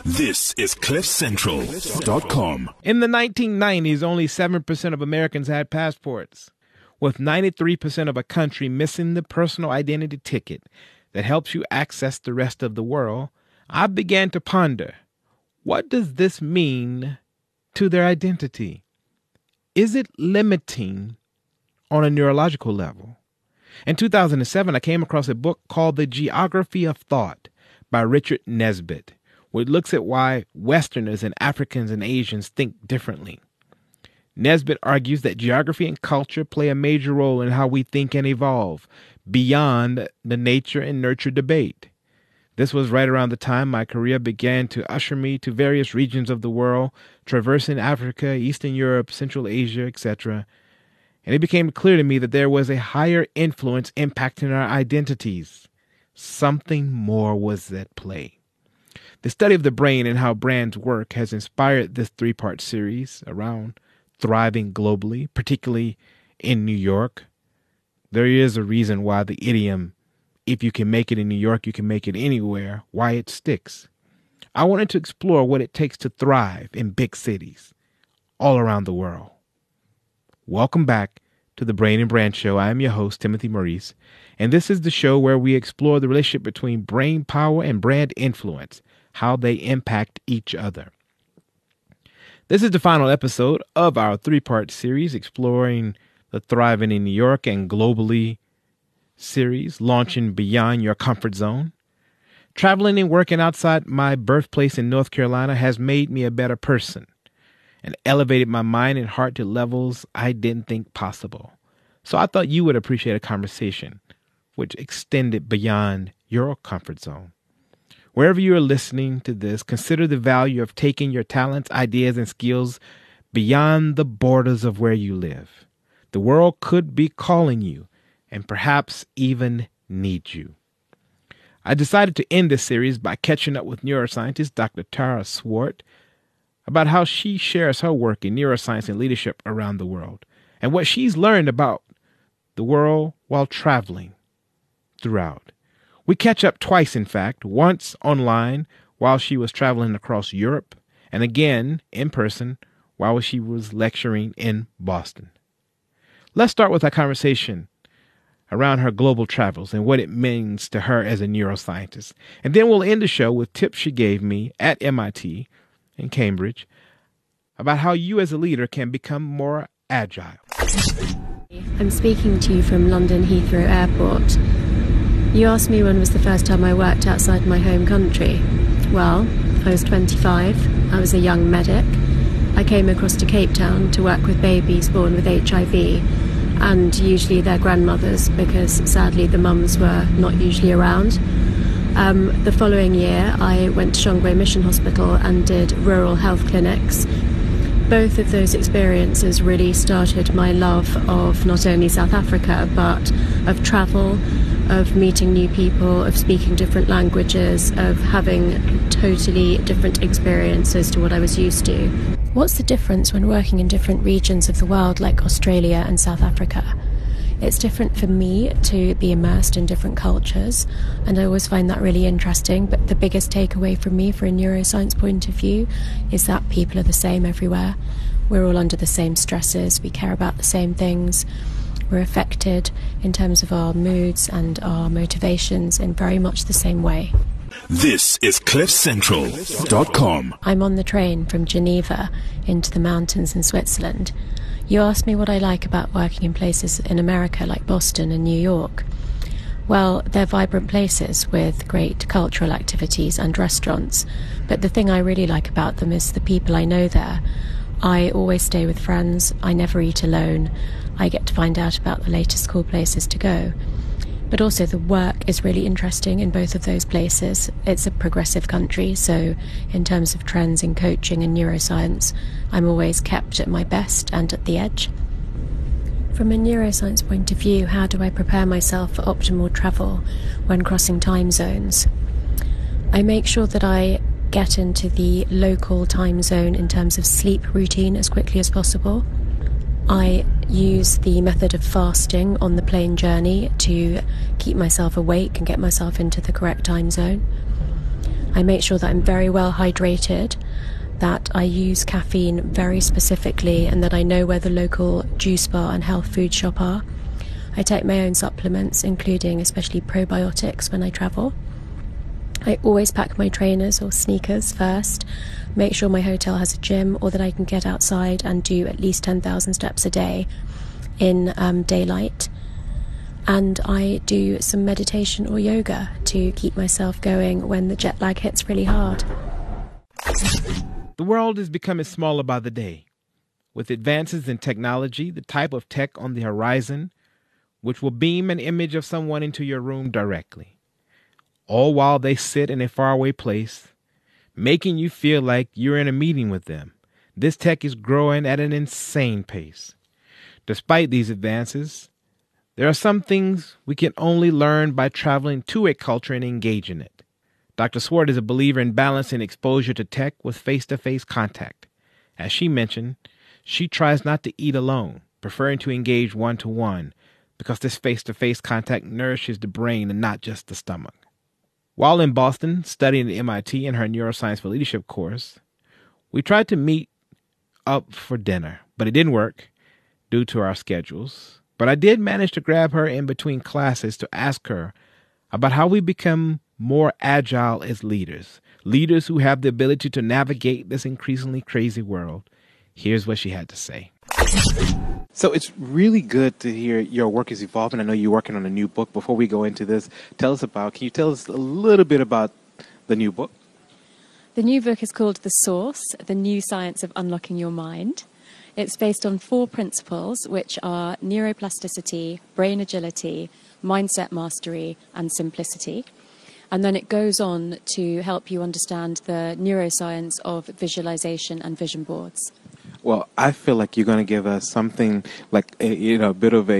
This is CliffCentral.com. In the 1990s, only 7% of Americans had passports, with 93% of a country missing the personal identity ticket that helps you access the rest of the world. I began to ponder, what does this mean to their identity? Is it limiting on a neurological level? In 2007, I came across a book called The Geography of Thought by Richard Nesbitt, which looks at why Westerners and Africans and Asians think differently. Nesbitt argues that geography and culture play a major role in how we think and evolve beyond the nature and nurture debate. This was right around the time my career began to usher me to various regions of the world, traversing Africa, Eastern Europe, Central Asia, etc. And it became clear to me that there was a higher influence impacting our identities. Something more was at play. The study of the brain and how brands work has inspired this 3-part series around thriving globally, particularly in New York. There is a reason why the idiom, if you can make it in New York, you can make it anywhere, why it sticks. I wanted to explore what it takes to thrive in big cities all around the world. Welcome back to the Brain and Brand Show. I am your host, Timothy Maurice, and this is the show where we explore the relationship between brain power and brand influence, how they impact each other. This is the final episode of our 3-part series exploring the Thriving in New York and Globally series, launching beyond your comfort zone. Traveling and working outside my birthplace in North Carolina has made me a better person and elevated my mind and heart to levels I didn't think possible. So I thought you would appreciate a conversation which extended beyond your comfort zone. Wherever you are listening to this, consider the value of taking your talents, ideas, and skills beyond the borders of where you live. The world could be calling you and perhaps even need you. I decided to end this series by catching up with neuroscientist Dr. Tara Swart about how she shares her work in neuroscience and leadership around the world and what she's learned about the world while traveling throughout. We catch up twice, in fact, once online while she was traveling across Europe and again in person while she was lecturing in Boston. Let's start with our conversation around her global travels and what it means to her as a neuroscientist. And then we'll end the show with tips she gave me at MIT in Cambridge about how you as a leader can become more agile. I'm speaking to you from London Heathrow Airport. You asked me when was the first time I worked outside my home country. Well, I was 25. I was a young medic. I came across to Cape Town to work with babies born with HIV and usually their grandmothers because sadly the mums were not usually around. The following year, I went to Shongwe Mission Hospital and did rural health clinics. Both of those experiences really started my love of not only South Africa, but of travel, of meeting new people, of speaking different languages, of having totally different experiences to what I was used to. What's the difference when working in different regions of the world like Australia and South Africa? It's different for me to be immersed in different cultures, and I always find that really interesting. But the biggest takeaway from me, for a neuroscience point of view, is that people are the same everywhere. We're all under the same stresses, we care about the same things, we're affected in terms of our moods and our motivations in very much the same way. This is CliffCentral.com. I'm on the train from Geneva into the mountains in Switzerland. You asked me what I like about working in places in America like Boston and New York. Well, they're vibrant places with great cultural activities and restaurants, but the thing I really like about them is the people I know there. I always stay with friends, I never eat alone, I get to find out about the latest cool places to go. But also the work is really interesting in both of those places. It's a progressive country, so in terms of trends in coaching and neuroscience, I'm always kept at my best and at the edge. From a neuroscience point of view, how do I prepare myself for optimal travel when crossing time zones? I make sure that I get into the local time zone in terms of sleep routine as quickly as possible. I use the method of fasting on the plane journey to keep myself awake and get myself into the correct time zone. I make sure that I'm very well hydrated, that I use caffeine very specifically, and that I know where the local juice bar and health food shop are. I take my own supplements, including especially probiotics when I travel. I always pack my trainers or sneakers first, make sure my hotel has a gym or that I can get outside and do at least 10,000 steps a day in daylight. And I do some meditation or yoga to keep myself going when the jet lag hits really hard. The world is becoming smaller by the day. With advances in technology, the type of tech on the horizon, which will beam an image of someone into your room directly, all while they sit in a faraway place, making you feel like you're in a meeting with them. This tech is growing at an insane pace. Despite these advances, there are some things we can only learn by traveling to a culture and engaging it. Dr. Swart is a believer in balancing exposure to tech with face-to-face contact. As she mentioned, she tries not to eat alone, preferring to engage one-to-one, because this face-to-face contact nourishes the brain and not just the stomach. While in Boston, studying at MIT in her Neuroscience for Leadership course, we tried to meet up for dinner, but it didn't work due to our schedules. But I did manage to grab her in between classes to ask her about how we become more agile as leaders who have the ability to navigate this increasingly crazy world. Here's what she had to say. So it's really good to hear your work is evolving. I know you're working on a new book. Before we go into this, can you tell us a little bit about the new book? The new book is called The Source, The New Science of Unlocking Your Mind. It's based on 4 principles, which are neuroplasticity, brain agility, mindset mastery, and simplicity. And then it goes on to help you understand the neuroscience of visualization and vision boards. Well, I feel like you're going to give us something like you're going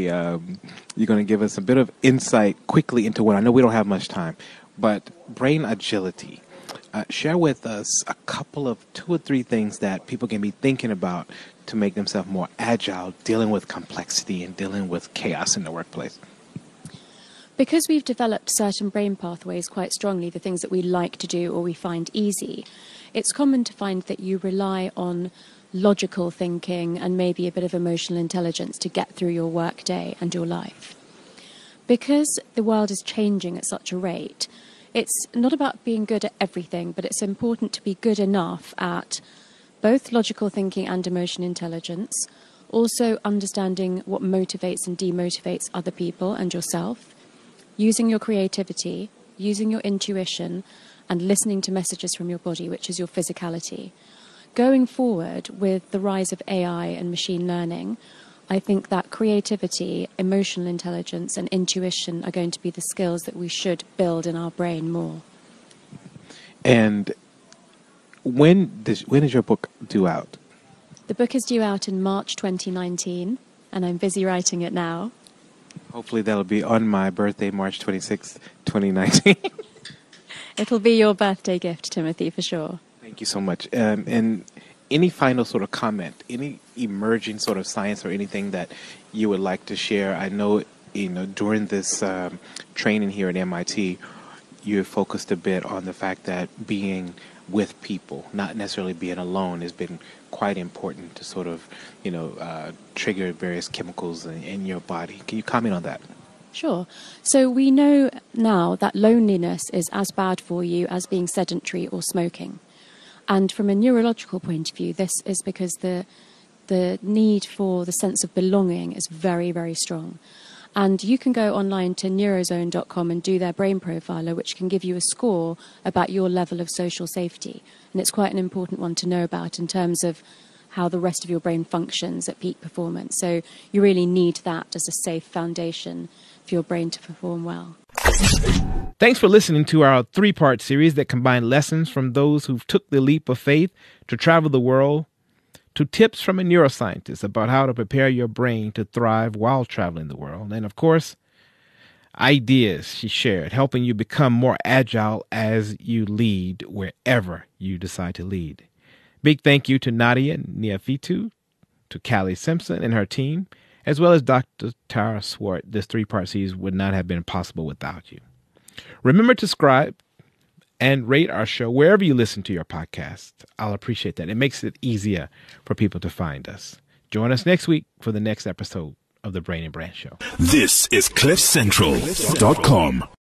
to give us a bit of insight quickly into what I know we don't have much time, but brain agility. Share with us a couple of 2 or 3 things that people can be thinking about to make themselves more agile, dealing with complexity and dealing with chaos in the workplace. Because we've developed certain brain pathways quite strongly, the things that we like to do or we find easy, it's common to find that you rely on logical thinking and maybe a bit of emotional intelligence to get through your work day and your life. Because the world is changing at such a rate, it's not about being good at everything, but it's important to be good enough at both logical thinking and emotion intelligence, also understanding what motivates and demotivates other people and yourself, using your creativity, using your intuition, and listening to messages from your body, which is your physicality. Going forward with the rise of AI and machine learning, I think that creativity, emotional intelligence, and intuition are going to be the skills that we should build in our brain more. And when is your book due out? The book is due out in March 2019, and I'm busy writing it now. Hopefully that'll be on my birthday, March 26th, 2019. It'll be your birthday gift, Timothy, for sure. Thank you so much. And any final sort of comment, any emerging sort of science or anything that you would like to share? I know, during this training here at MIT, you focused a bit on the fact that being with people, not necessarily being alone, has been quite important to sort of, trigger various chemicals in your body. Can you comment on that? Sure. So we know now that loneliness is as bad for you as being sedentary or smoking. And from a neurological point of view, this is because the need for the sense of belonging is very, very strong. And you can go online to neurozone.com and do their brain profiler, which can give you a score about your level of social safety. And it's quite an important one to know about in terms of how the rest of your brain functions at peak performance. So you really need that as a safe foundation for your brain to perform well. Thanks for listening to our 3-part series that combine lessons from those who've took the leap of faith to travel the world, to tips from a neuroscientist about how to prepare your brain to thrive while traveling the world, and of course, ideas she shared, helping you become more agile as you lead wherever you decide to lead. Big thank you to Nadia Niafitu, to Callie Simpson and her team, as well as Dr. Tara Swart. This 3-part series would not have been possible without you. Remember to subscribe and rate our show wherever you listen to your podcast. I'll appreciate that. It makes it easier for people to find us. Join us next week for the next episode of the Brain and Brand Show. This is CliffCentral.com.